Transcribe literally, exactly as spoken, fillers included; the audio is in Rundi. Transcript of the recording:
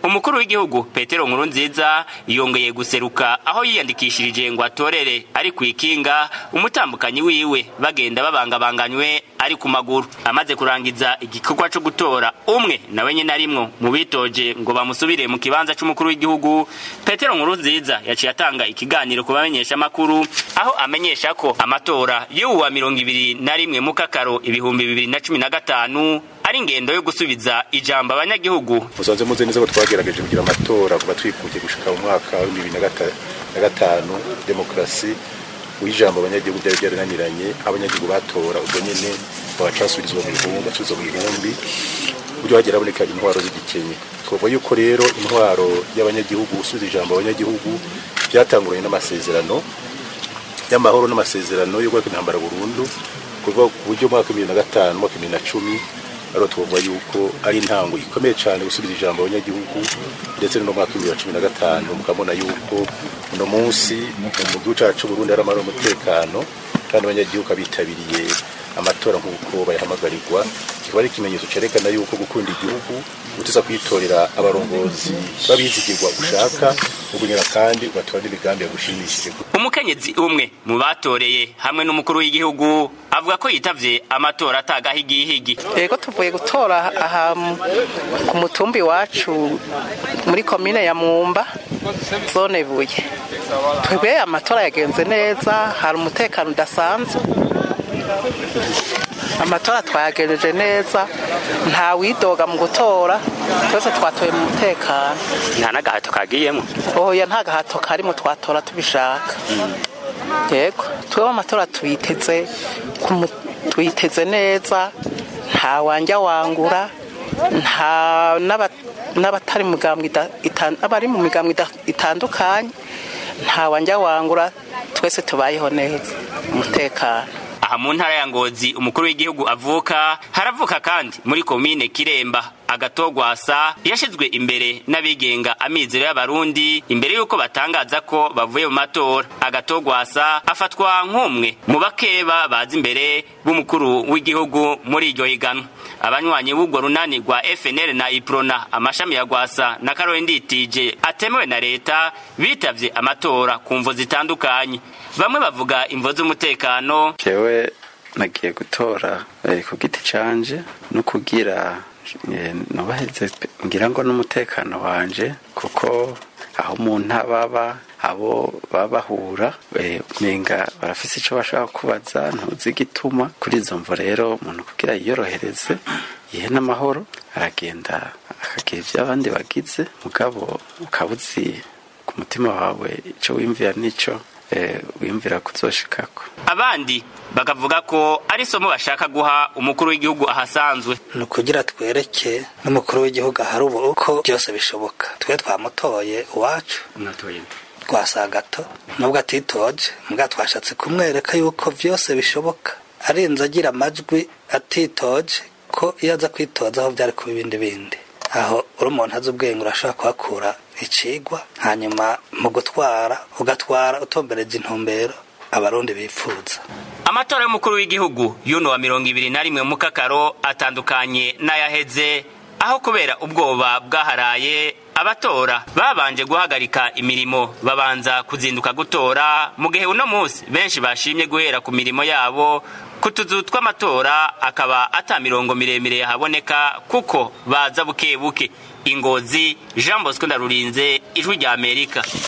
umukuru w'igihugu Petero Nkurunziza yongeye guseruka aho yiyandikishirije ngo atorere ari kwikinga umutambukanyi wiwe bagenda babangabanganywe ari ku maguru. Amaze kurangiza igikorwa cyo gutora umwe nawe nyine arimwo mu bitoje ngo bamusubire mu kibanza c'umukuru w'igihugu, Petero Nkurunziza yaciye atanga ikiganiro ku bamenyesha makuru aho amenyesha ko amatora y'uwa mirongo ibiri na rimwe mu kakaro ibihumbi bibiri na cumi na gatanu ari ingendo yo gusubiza ijambo abanyagihugu. Musanze muze neza ko twagerageje kugira amatora kuba twikuye gushika mu mwaka wa bibiri na gatanu demokrasi wijambo abanyagihugu byari byarananiranye, abanyagihugu batora ubwo nyene babacasubirizwa mu bihumbi basubiza mu bihumbi buryo hagera boneka intwaro z'igikenye. Twovuga yuko rero intwaro y'abanyagihugu gusubiza ijambo abanyagihugu byatanguranye n'amasezerano y'amahoro n'amasezerano yo gukora intambara burundu kuva ku buryo mwaka wa bibiri na gatanu mwaka wa bibiri na cumi. Aro tuvuga yuko ari intango ikomeye cyane gusubiza ijambo abanyagihugu, ndetse no mwaka wa bibiri na cumi na gatanu mukabona yuko uno munsi mu gihugu cyacu Burundi ari amahoro n'umutekano kandi abanyagihugu bitabiriye amatora nk'uko bayahamagarirwa. Kikaba ari ikimenyetso cerekana yuko gukunda igihugu uteza kwitorera abarongozi babizigirwa ushaka ubunyera kandi ugatora n'imigambi yagushimishije. Umukenyezi umwe mu batoreye hamwe n'umukuru w'igihugu avuga ko yitavye amatora atagahigihigi. Yego tuvuye gutora aha ku mutumbi wacu muri komine ya Mumba zone Buye. Twebwe amatora yagenze neza, hari umutekano udasanzwe. Amatora twayagejeje neza, nta widoga mu gutora, twese twatoye mu mutekano. Nta nagahato kagiyemo? Oya, nta gahato karimo, twatora tubishaka. Yego twebwe amatora tuyiteze tuyiteze neza, nta wanja wangura, nta n'abatari mu migambwe abari mu migambwe itandukanye, nta wanja wangura, twese tubayeho neza umutekano. Aha mu ntara ya Ngozi umukuru w'igihugu avuka haravuka kandi muri komine Kiremba Agatogwasa yashizwe imbere n'abigenga amizero y'abarundi imbere yuko batangaza ko bavuye mu matora. Agatogwasa afatwa nk'umwe mu bakeba bazi imbere b'umukuru w'igihugu muri iryo higanwa. Abanywanyi b'ubwo runani rwa F N L na Iprona amashami ya Gwasa na Karoli Nditije atemewe na leta bitavye amatora ku mvo zitandukanye. Bamwe bavuga imvo z'umutekano. Jewe nagiye gutora eh, ku giti canje no kugira eh, nobaheze ngira ngo n'umutekano wanje kuko aho umuntu ababa abo babahura eh, menga barafise ico bashaka kubaza ntuzi gituma. Kuri izo mvo rero umuntu kugira yiyorohereze ihe n'amahoro aragenda akagira ivyo abandi bagize mugabo ukabuzi ku mutima wawe ico wimvira nico eh wimvira kuzoshikako. Abandi bakavuga ko ari somo bashaka guha umukuru w'igihugu ahasanzwe no kugira twereke n'umukuru w'igihugu hari ubu uko byose bishoboka. Twe twamutoye uwacu natoye twasagato nubwo atitoje mbwa twashatse kumwereka yuko byose bishoboka, arinze agira amajwi atitoje ko yaza kwitoza aho byari kuba ibindi bindi. Aho uri umuntu azi ubwenge urashaka kuhakura icigwa, hanyuma mu gutwara ugatwara utombereje intumbero abarundi bipfuza. Amatora y'umukuru w'igihugu yuno wa mirongo ibiri na rimwe mu kakaro atandukanye n'ayaheze, aho kubera ubwoba bwaharaye abatora babanje guhagarika imirimo babanza kuzinduka gutora, mu gihe uno munsi benshi bashimye guhera ku mirimo yabo kutuzu tw'amatora akaba ata mirongo miremire yahaboneka kuko baza buke buke. Ingozi, Jean Bosco Ndarurinze, Ijwi rya Amerika.